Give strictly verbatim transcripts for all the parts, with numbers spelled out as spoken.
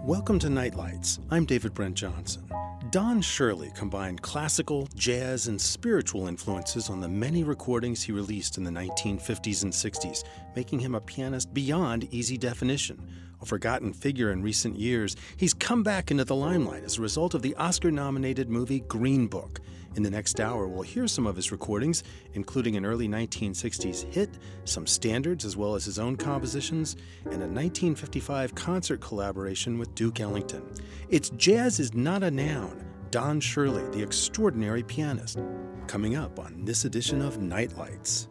Welcome to Nightlights. I'm David Brent Johnson. Don Shirley combined classical, jazz, and spiritual influences on the many recordings he released in the nineteen fifties and sixties, making him a pianist beyond easy definition. A forgotten figure in recent years, he's come back into the limelight as a result of the Oscar-nominated movie Green Book. In the next hour, we'll hear some of his recordings, including an early nineteen sixties hit, some standards as well as his own compositions, and a nineteen fifty-five concert collaboration with Duke Ellington. It's Jazz is Not a Noun, Don Shirley, the extraordinary pianist, coming up on this edition of Nightlights.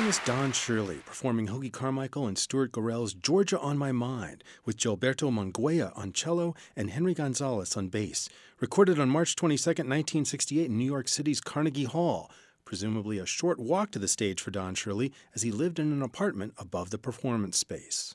pianist Don Shirley performing Hoagy Carmichael and Stuart Gorell's Georgia on My Mind with Gilberto Monguia on cello and Henry Gonzalez on bass, recorded on March twenty-second, nineteen sixty-eight in New York City's Carnegie Hall, presumably a short walk to the stage for Don Shirley as he lived in an apartment above the performance space.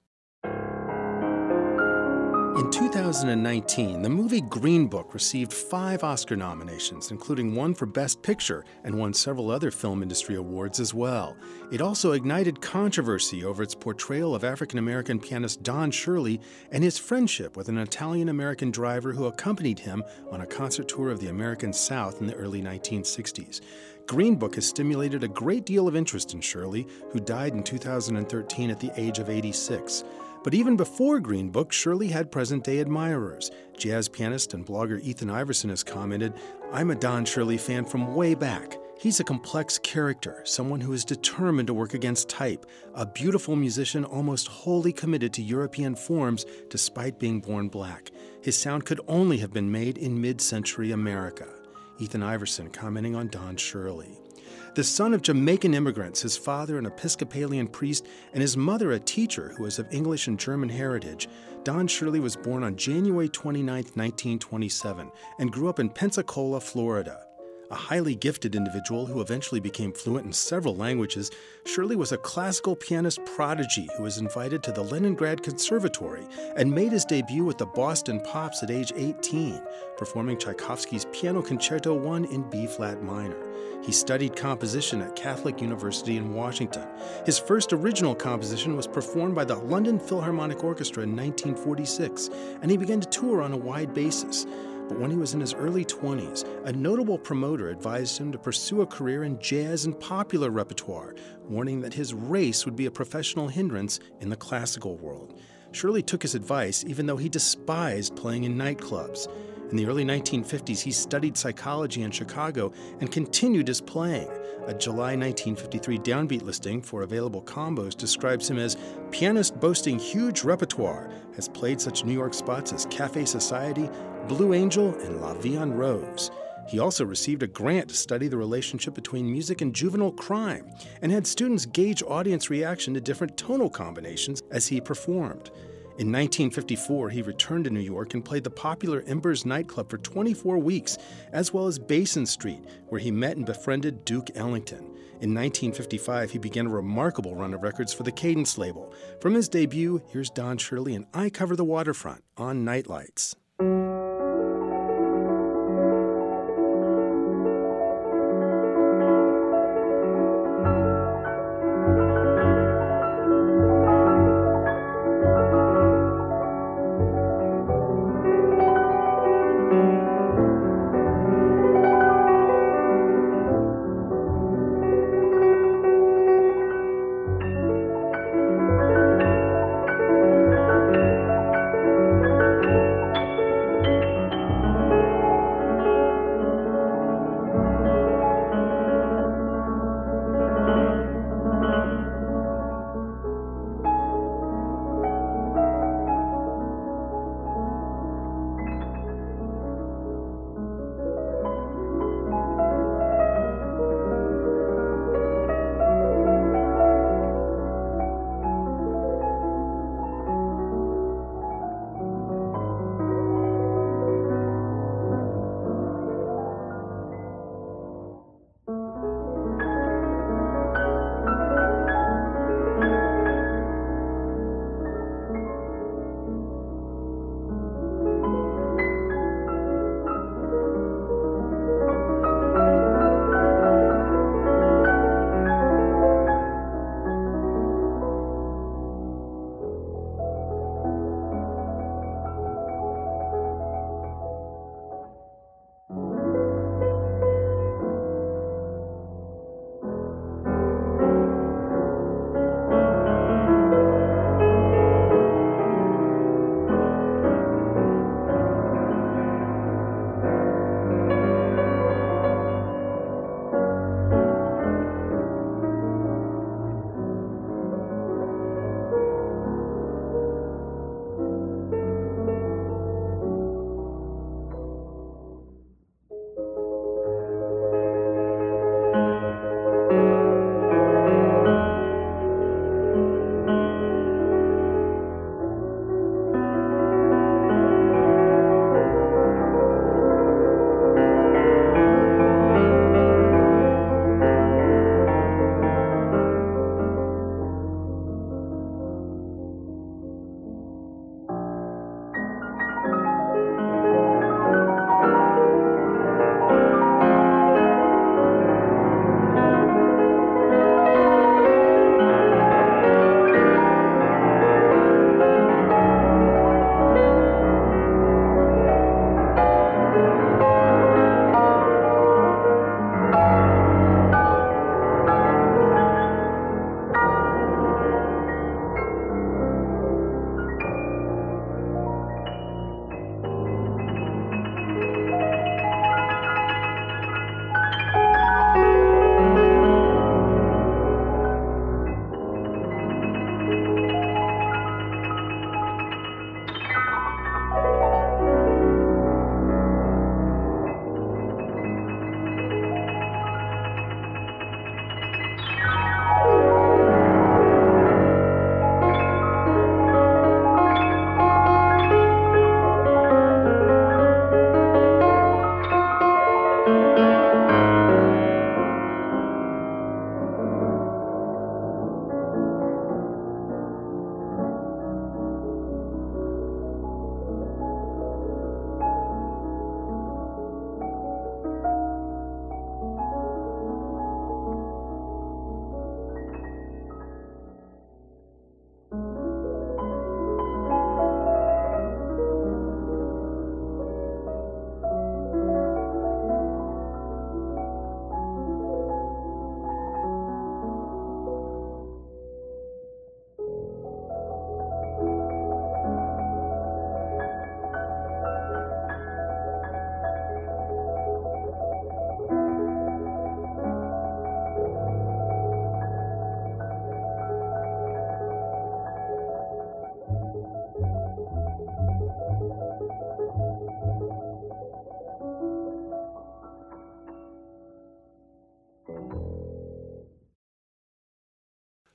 In two thousand nineteen, the movie Green Book received five Oscar nominations, including one for Best Picture, and won several other film industry awards as well. It also ignited controversy over its portrayal of African-American pianist Don Shirley and his friendship with an Italian-American driver who accompanied him on a concert tour of the American South in the early nineteen sixties. Green Book has stimulated a great deal of interest in Shirley, who died in two thousand thirteen at the age of eighty-six. But even before Green Book, Shirley had present-day admirers. Jazz pianist and blogger Ethan Iverson has commented, "I'm a Don Shirley fan from way back. He's a complex character, someone who is determined to work against type, a beautiful musician almost wholly committed to European forms despite being born black. His sound could only have been made in mid-century America." Ethan Iverson commenting on Don Shirley. The son of Jamaican immigrants, his father an Episcopalian priest, and his mother a teacher who was of English and German heritage, Don Shirley was born on January twenty-ninth, nineteen twenty-seven, and grew up in Pensacola, Florida. A highly gifted individual who eventually became fluent in several languages, Shirley was a classical pianist prodigy who was invited to the Leningrad Conservatory and made his debut with the Boston Pops at age eighteen, performing Tchaikovsky's Piano Concerto one in B-flat minor. He studied composition at Catholic University in Washington. His first original composition was performed by the London Philharmonic Orchestra in nineteen forty-six, and he began to tour on a wide basis. But when he was in his early twenties, a notable promoter advised him to pursue a career in jazz and popular repertoire, warning that his race would be a professional hindrance in the classical world. Shirley took his advice, even though he despised playing in nightclubs. In the early nineteen fifties, he studied psychology in Chicago and continued his playing. A July nineteen fifty-three downbeat listing for available combos describes him as pianist boasting huge repertoire, has played such New York spots as Cafe Society, Blue Angel, and La Vie en Rose. He also received a grant to study the relationship between music and juvenile crime, and had students gauge audience reaction to different tonal combinations as he performed. In nineteen fifty-four, he returned to New York and played the popular Embers nightclub for twenty-four weeks, as well as Basin Street, where he met and befriended Duke Ellington. In nineteen fifty-five, he began a remarkable run of records for the Cadence label. From his debut, here's Don Shirley and I Cover the Waterfront on Nightlights.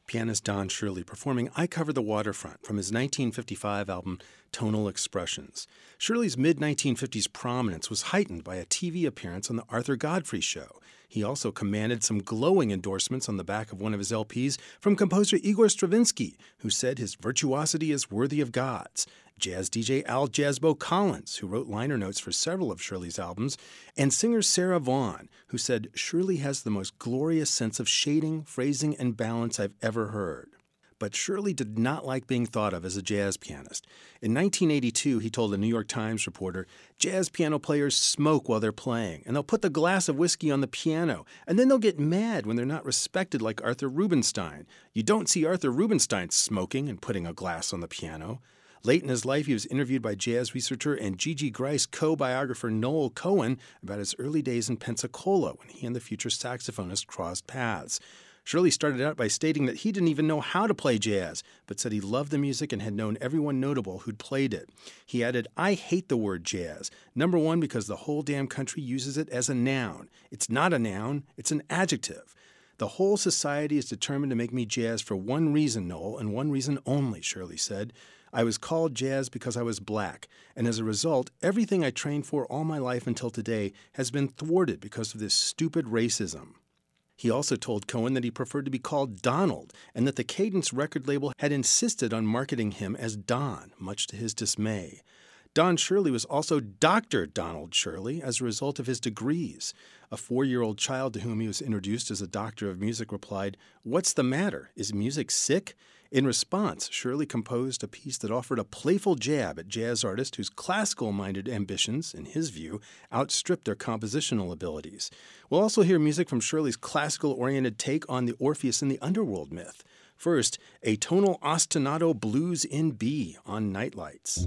pianist Don Shirley performing I Cover the Waterfront from his nineteen fifty-five album Tonal Expressions. Shirley's mid nineteen fifties prominence was heightened by a T V appearance on The Arthur Godfrey Show. He also commanded some glowing endorsements on the back of one of his L Ps from composer Igor Stravinsky, who said his virtuosity is worthy of gods, jazz D J Al Jazzbo Collins, who wrote liner notes for several of Shirley's albums, and singer Sarah Vaughan, who said Shirley has the most glorious sense of shading, phrasing, and balance I've ever heard. But Shirley did not like being thought of as a jazz pianist. In nineteen eighty-two, he told a New York Times reporter, "Jazz piano players smoke while they're playing, and they'll put the glass of whiskey on the piano, and then they'll get mad when they're not respected like Arthur Rubinstein. You don't see Arthur Rubinstein smoking and putting a glass on the piano." Late in his life, he was interviewed by jazz researcher and Gigi Grice co-biographer Noel Cohen about his early days in Pensacola when he and the future saxophonist crossed paths. Shirley started out by stating that he didn't even know how to play jazz, but said he loved the music and had known everyone notable who'd played it. He added, "I hate the word jazz. Number one, because the whole damn country uses it as a noun. It's not a noun, it's an adjective. The whole society is determined to make me jazz for one reason, Noel, and one reason only," Shirley said. "I was called jazz because I was black, and as a result, everything I trained for all my life until today has been thwarted because of this stupid racism." He also told Cohen that he preferred to be called Donald, and that the Cadence record label had insisted on marketing him as Don, much to his dismay. Don Shirley was also Doctor Donald Shirley as a result of his degrees. A four-year-old child to whom he was introduced as a doctor of music replied, "What's the matter? Is music sick?" In response, Shirley composed a piece that offered a playful jab at jazz artists whose classical-minded ambitions, in his view, outstripped their compositional abilities. We'll also hear music from Shirley's classical-oriented take on the Orpheus and the Underworld myth. First, a tonal ostinato blues in B on Nightlights.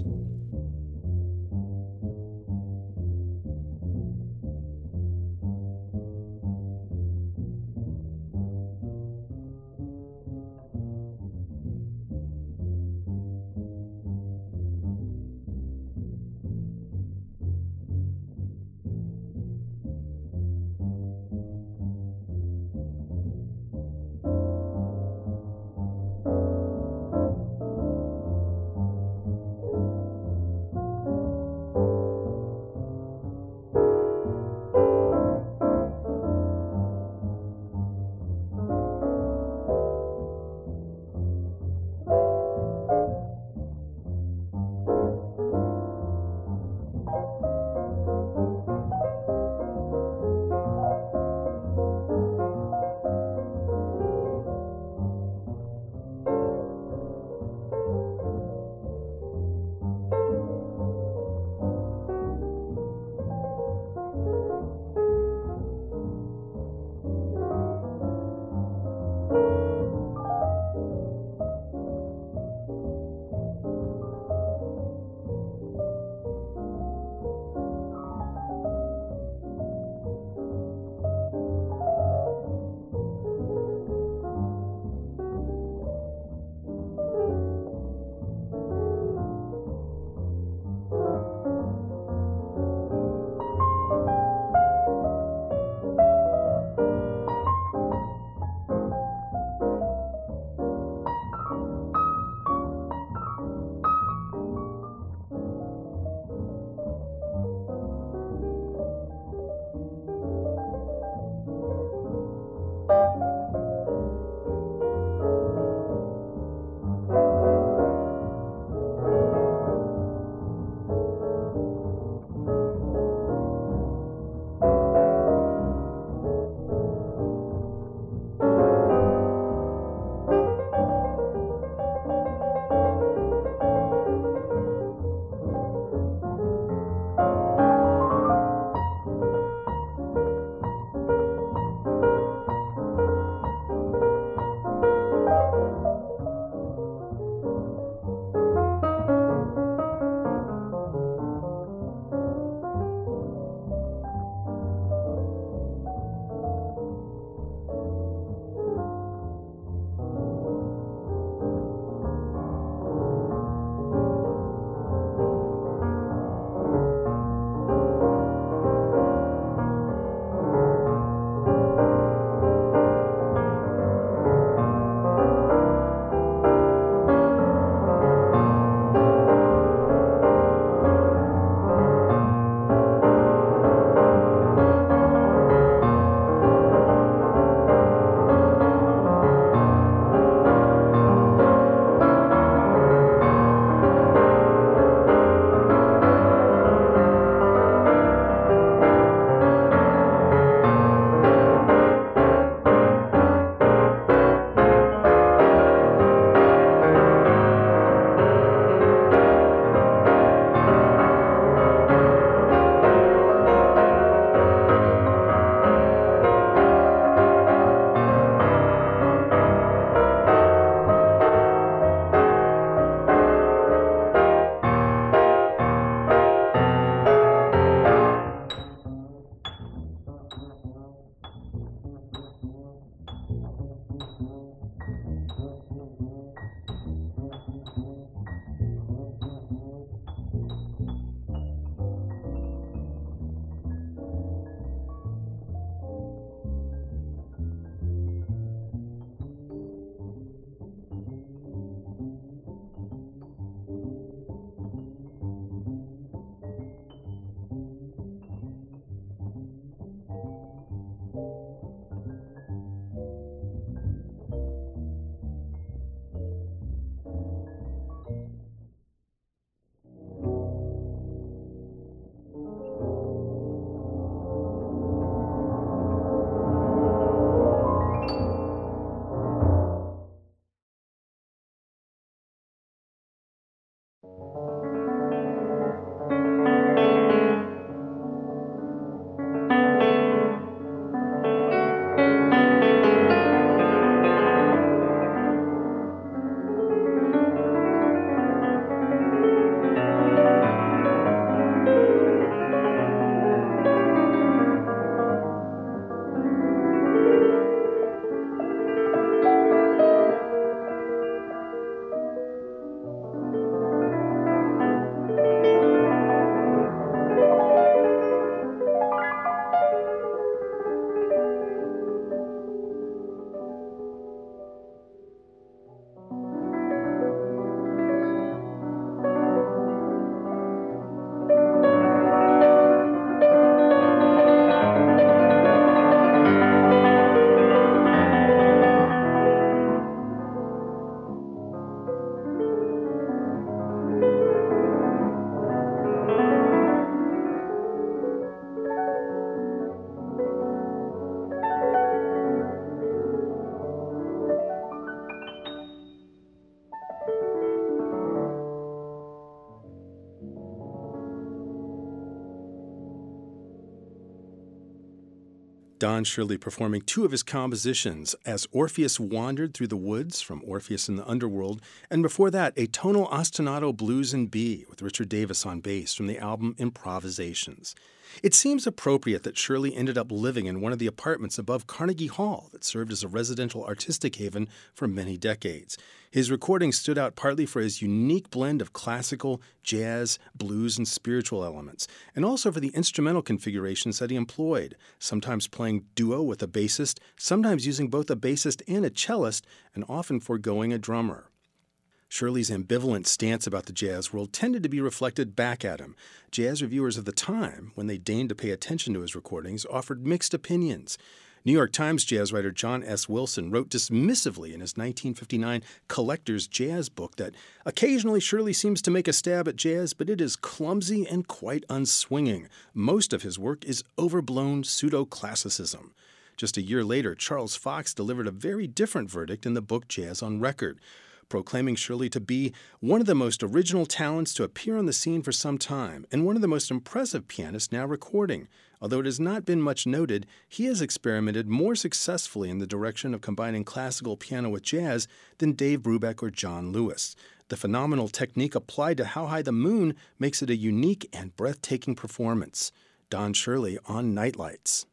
Don Shirley performing two of his compositions, As Orpheus Wandered Through the Woods from Orpheus in the Underworld, and before that, a tonal ostinato blues in B with Richard Davis on bass from the album Improvisations. It seems appropriate that Shirley ended up living in one of the apartments above Carnegie Hall that served as a residential artistic haven for many decades. His recordings stood out partly for his unique blend of classical, jazz, blues, and spiritual elements, and also for the instrumental configurations that he employed, sometimes playing duo with a bassist, sometimes using both a bassist and a cellist, and often foregoing a drummer. Shirley's ambivalent stance about the jazz world tended to be reflected back at him. Jazz reviewers of the time, when they deigned to pay attention to his recordings, offered mixed opinions. New York Times jazz writer John S. Wilson wrote dismissively in his nineteen fifty-nine Collector's Jazz book that occasionally Shirley seems to make a stab at jazz, but it is clumsy and quite unswinging. Most of his work is overblown pseudo-classicism. Just a year later, Charles Fox delivered a very different verdict in the book Jazz on Record, proclaiming Shirley to be one of the most original talents to appear on the scene for some time and one of the most impressive pianists now recording. Although it has not been much noted, he has experimented more successfully in the direction of combining classical piano with jazz than Dave Brubeck or John Lewis. The phenomenal technique applied to How High the Moon makes it a unique and breathtaking performance. Don Shirley on Nightlights.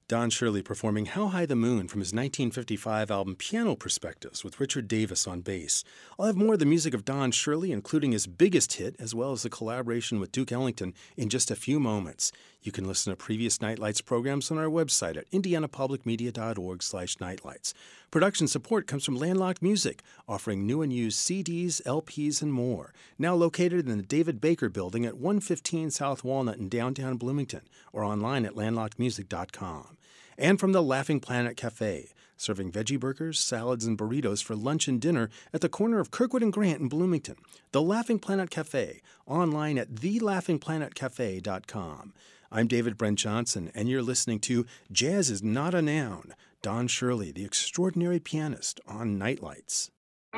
Don Shirley performing How High the Moon from his nineteen fifty-five album Piano Perspectives with Richard Davis on bass. I'll have more of the music of Don Shirley, including his biggest hit, as well as a collaboration with Duke Ellington, in just a few moments. You can listen to previous Nightlights programs on our website at indianapublicmedia.org slash nightlights. Production support comes from Landlocked Music, offering new and used C Ds, L Ps, and more. Now located in the David Baker Building at one fifteen South Walnut in downtown Bloomington, or online at landlocked music dot com. And from the Laughing Planet Cafe, serving veggie burgers, salads, and burritos for lunch and dinner at the corner of Kirkwood and Grant in Bloomington. The Laughing Planet Cafe, online at the laughing planet cafe dot com. I'm David Brent Johnson, and you're listening to Jazz is Not a Noun, Don Shirley, the extraordinary pianist, on Nightlights.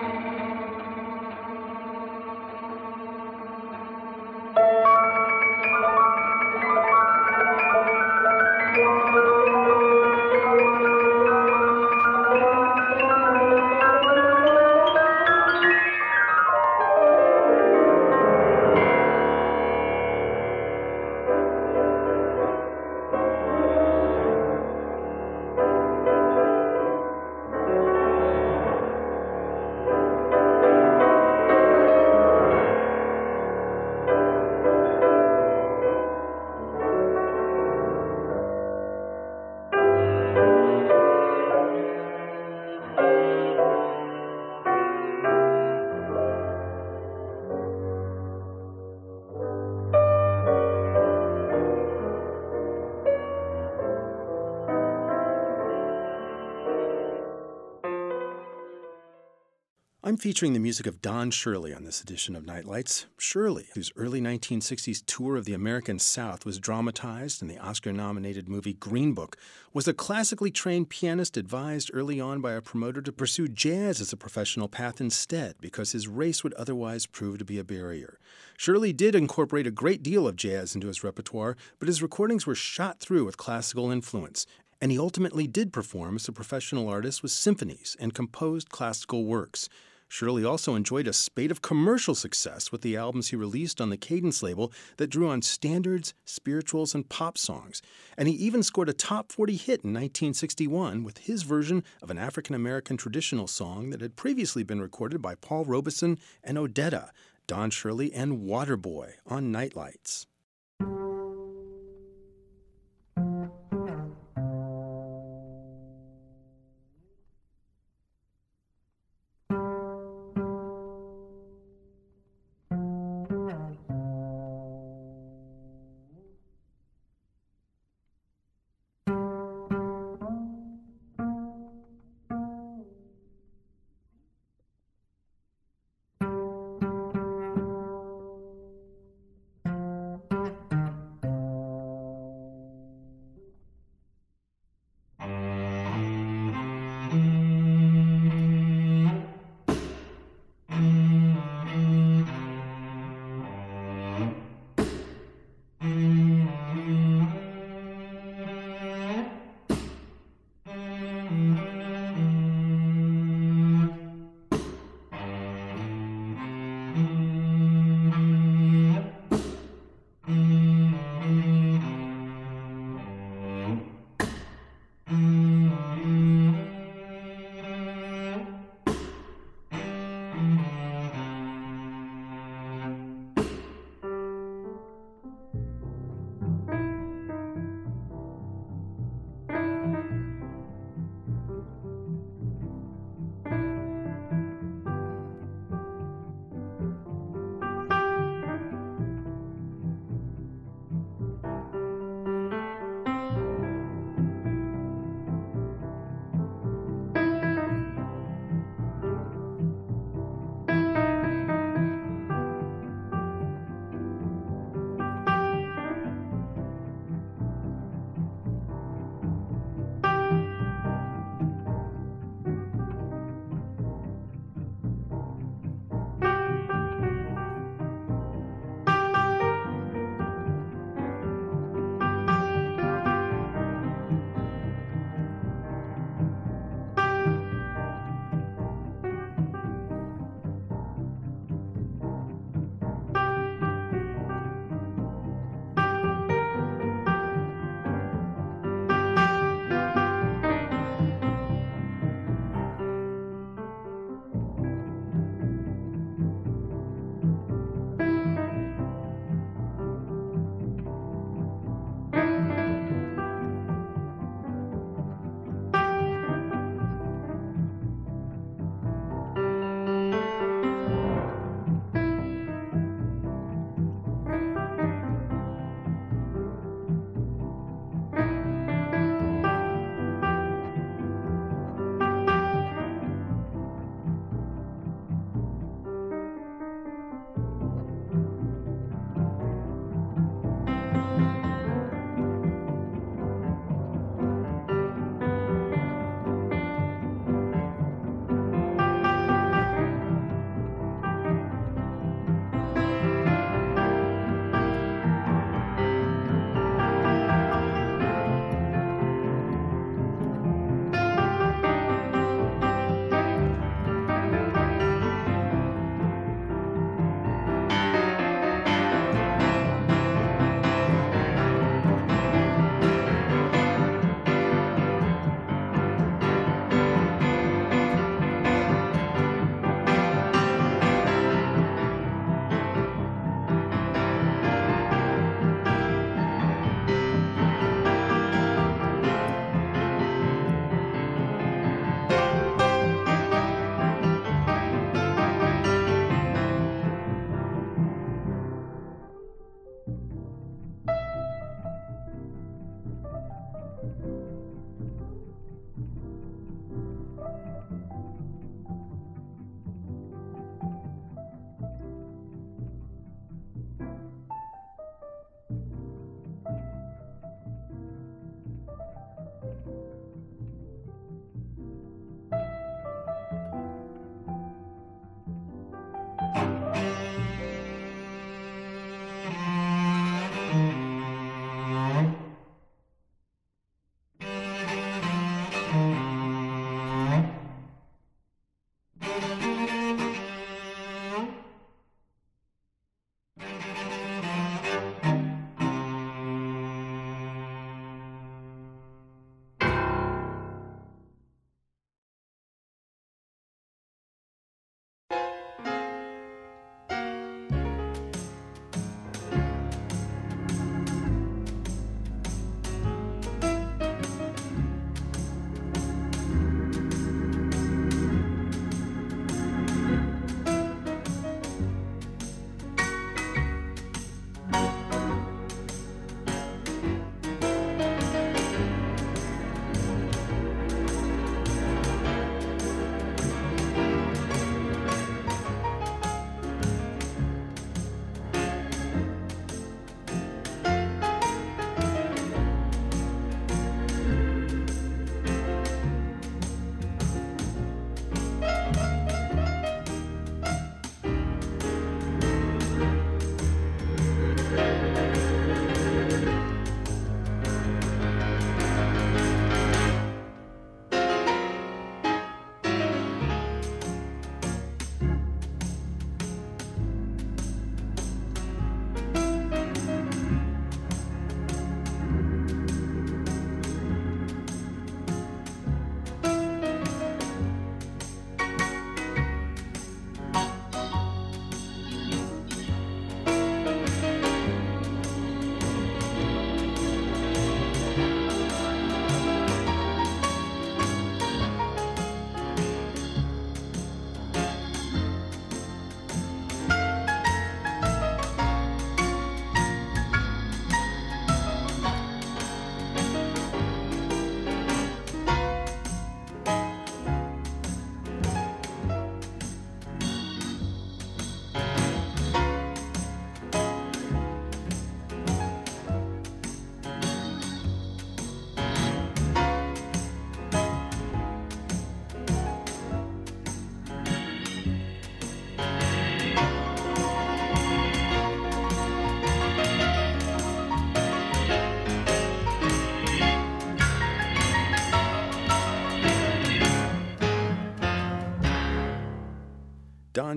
I'm featuring the music of Don Shirley on this edition of Nightlights. Shirley, whose early nineteen sixties tour of the American South was dramatized in the Oscar-nominated movie Green Book, was a classically trained pianist advised early on by a promoter to pursue jazz as a professional path instead because his race would otherwise prove to be a barrier. Shirley did incorporate a great deal of jazz into his repertoire, but his recordings were shot through with classical influence, and he ultimately did perform as a professional artist with symphonies and composed classical works. Shirley also enjoyed a spate of commercial success with the albums he released on the Cadence label that drew on standards, spirituals, and pop songs. And he even scored a top forty hit in nineteen sixty-one with his version of an African-American traditional song that had previously been recorded by Paul Robeson and Odetta, Don Shirley and Waterboy on Nightlights.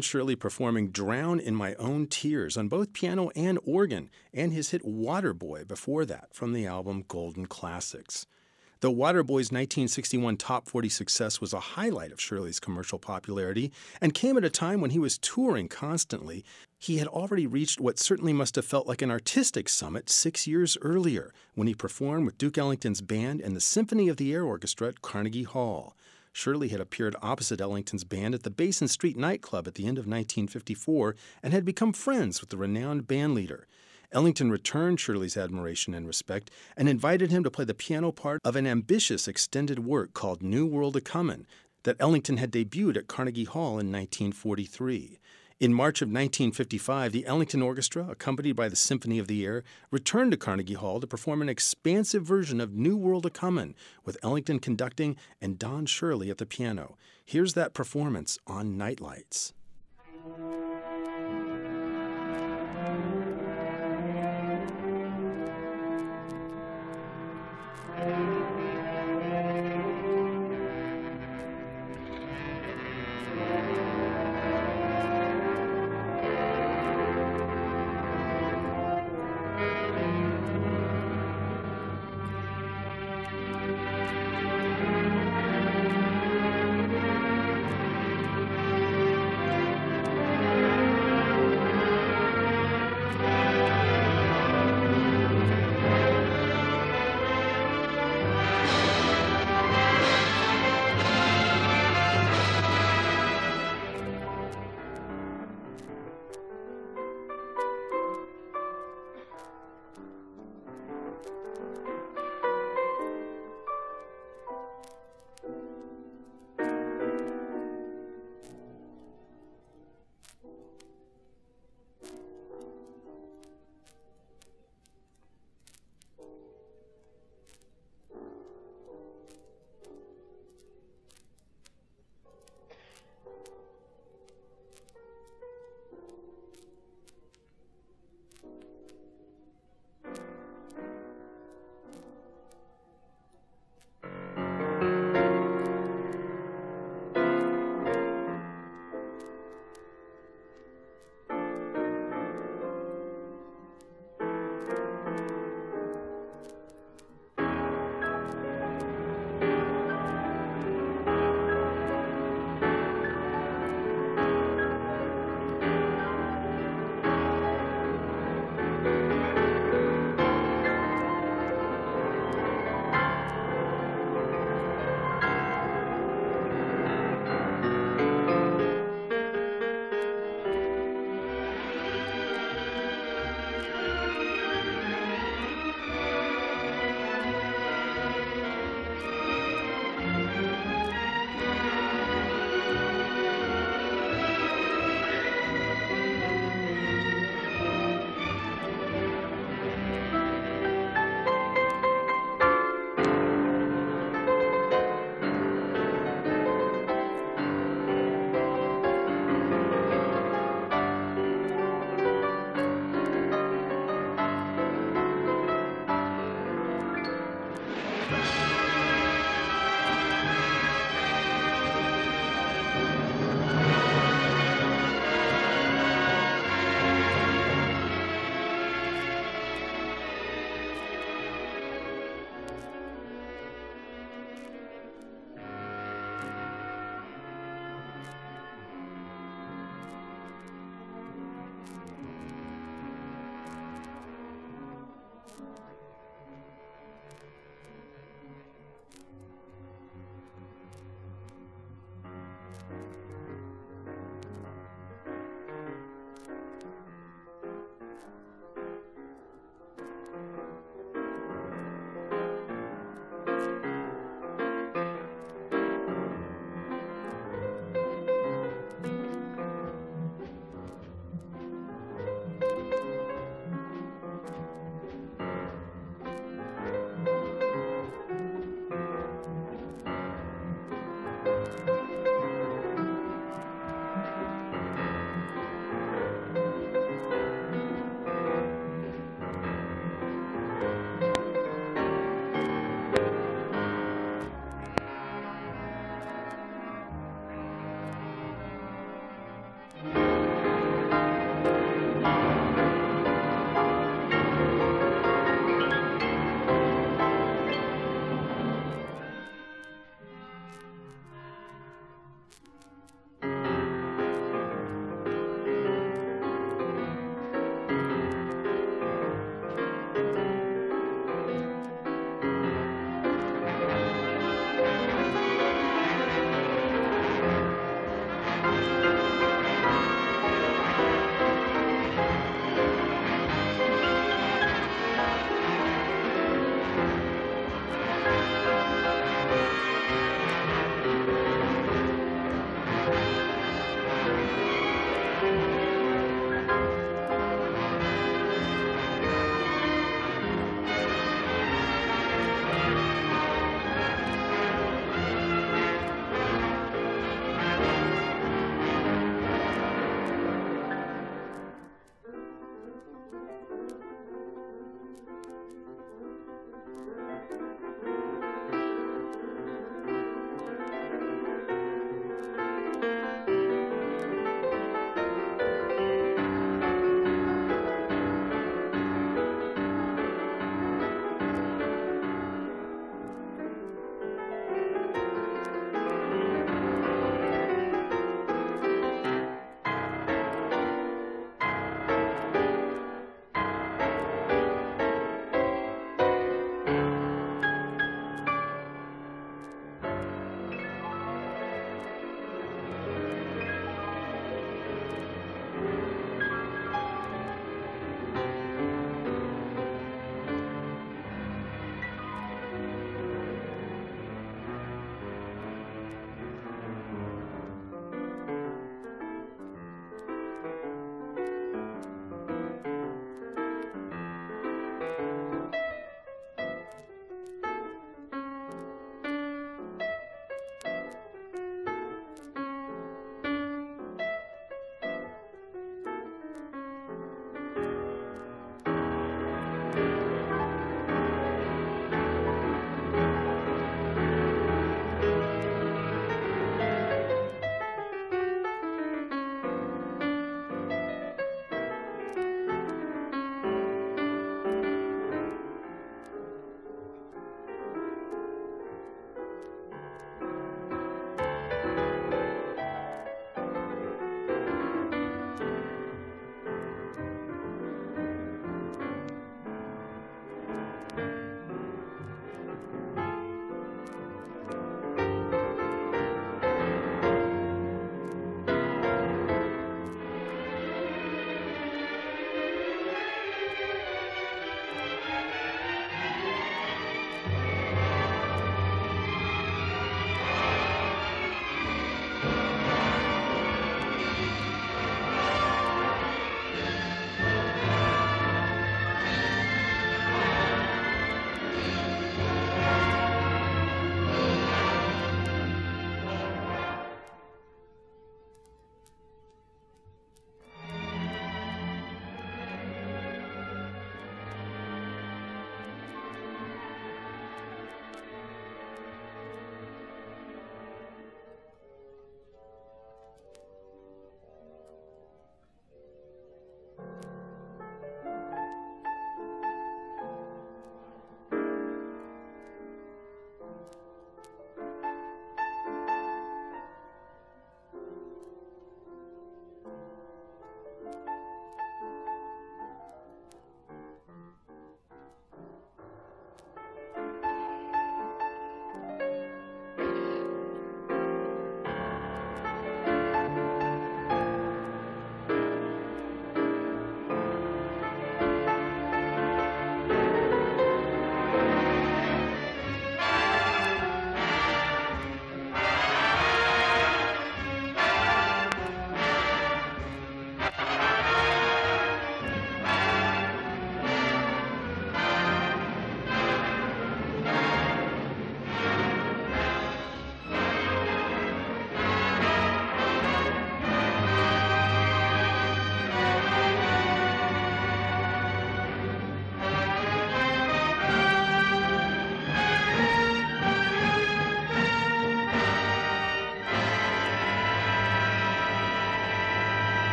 Don Shirley performing Drown in My Own Tears on both piano and organ, and his hit Waterboy before that from the album Golden Classics. Though Waterboy's nineteen sixty-one top forty success was a highlight of Shirley's commercial popularity and came at a time when he was touring constantly, he had already reached what certainly must have felt like an artistic summit six years earlier when he performed with Duke Ellington's band and the Symphony of the Air Orchestra at Carnegie Hall. Shirley had appeared opposite Ellington's band at the Basin Street nightclub at the end of nineteen fifty-four and had become friends with the renowned bandleader. Ellington returned Shirley's admiration and respect and invited him to play the piano part of an ambitious extended work called New World A-Comin' that Ellington had debuted at Carnegie Hall in nineteen forty-three. In March of nineteen fifty-five, the Ellington Orchestra, accompanied by the Symphony of the Air, returned to Carnegie Hall to perform an expansive version of New World A-Comin', with Ellington conducting and Don Shirley at the piano. Here's that performance on Nightlights.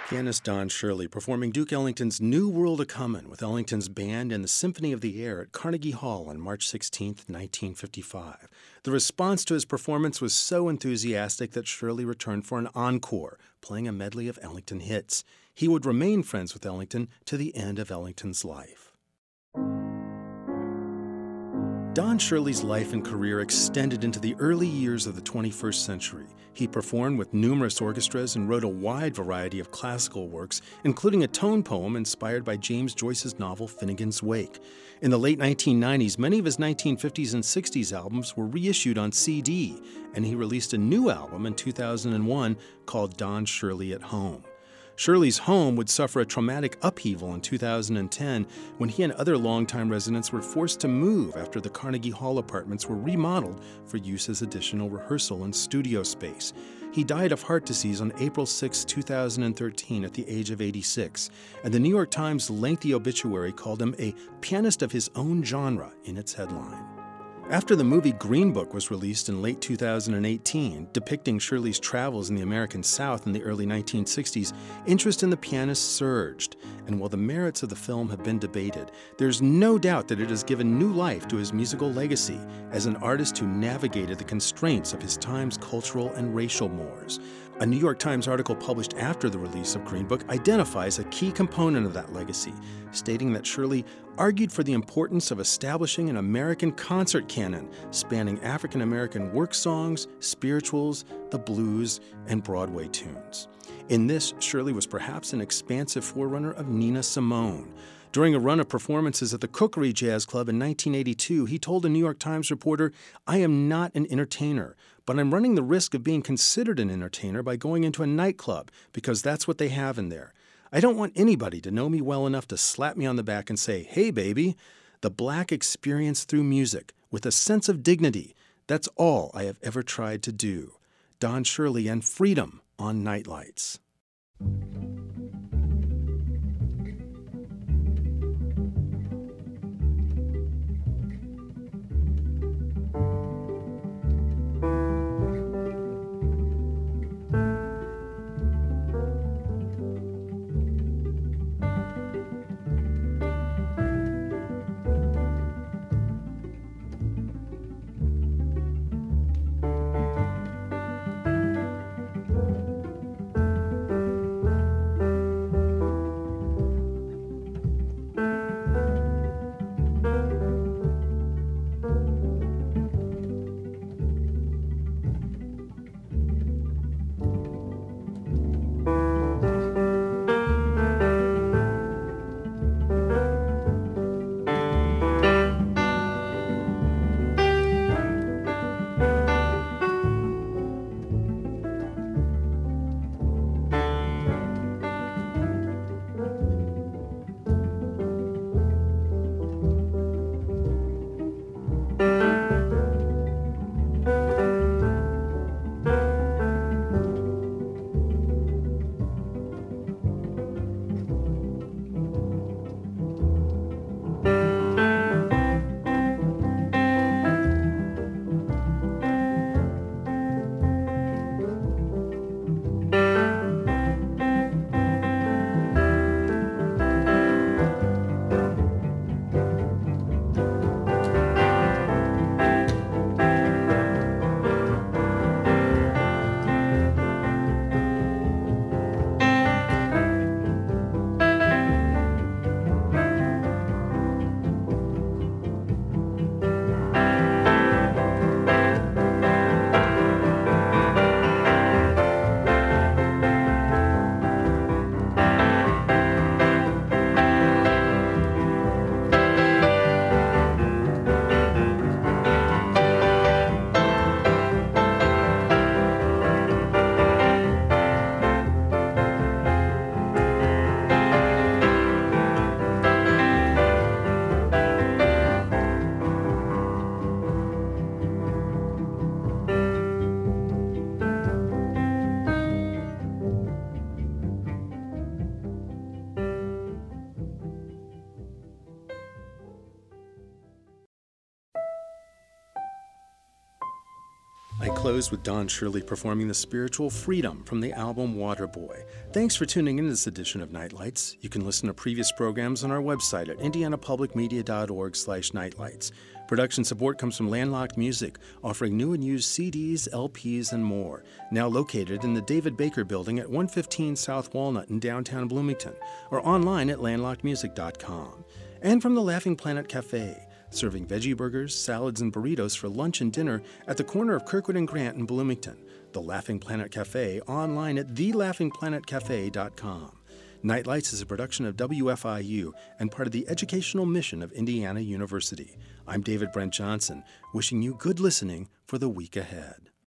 Pianist Don Shirley performing Duke Ellington's New World A-Comin' with Ellington's band and the Symphony of the Air at Carnegie Hall on March sixteenth, nineteen fifty-five. The response to his performance was so enthusiastic that Shirley returned for an encore, playing a medley of Ellington hits. He would remain friends with Ellington to the end of Ellington's life. Don Shirley's life and career extended into the early years of the twenty-first century. He performed with numerous orchestras and wrote a wide variety of classical works, including a tone poem inspired by James Joyce's novel Finnegan's Wake. In the late nineteen nineties, many of his nineteen fifties and sixties albums were reissued on C D, and he released a new album in two thousand one called Don Shirley at Home. Shirley's home would suffer a traumatic upheaval in two thousand ten when he and other longtime residents were forced to move after the Carnegie Hall apartments were remodeled for use as additional rehearsal and studio space. He died of heart disease on April sixth, two thousand thirteen at the age of eighty-six, and the New York Times' lengthy obituary called him a pianist of his own genre in its headline. After the movie Green Book was released in late two thousand eighteen, depicting Shirley's travels in the American South in the early nineteen sixties, interest in the pianist surged. And while the merits of the film have been debated, there's no doubt that it has given new life to his musical legacy as an artist who navigated the constraints of his time's cultural and racial mores. A New York Times article published after the release of Green Book identifies a key component of that legacy, stating that Shirley argued for the importance of establishing an American concert canon spanning African American work songs, spirituals, the blues, and Broadway tunes. In this, Shirley was perhaps an expansive forerunner of Nina Simone. During a run of performances at the Cookery Jazz Club in nineteen eighty-two, he told a New York Times reporter, "I am not an entertainer, but I'm running the risk of being considered an entertainer by going into a nightclub because that's what they have in there. I don't want anybody to know me well enough to slap me on the back and say, 'Hey, baby.' The black experience through music, with a sense of dignity, that's all I have ever tried to do." Don Shirley and Freedom on Nightlights. I close with Don Shirley performing the spiritual Freedom from the album Waterboy. Thanks for tuning in to this edition of Nightlights. You can listen to previous programs on our website at indiana public media dot org slash nightlights. Production support comes from Landlocked Music, offering new and used C Ds, L Ps, and more. Now located in the David Baker Building at one fifteen South Walnut in downtown Bloomington, or online at landlocked music dot com. And from the Laughing Planet Cafe, serving veggie burgers, salads, and burritos for lunch and dinner at the corner of Kirkwood and Grant in Bloomington. The Laughing Planet Cafe, online at the laughing planet cafe dot com. Nightlights is a production of W F I U and part of the educational mission of Indiana University. I'm David Brent Johnson, wishing you good listening for the week ahead.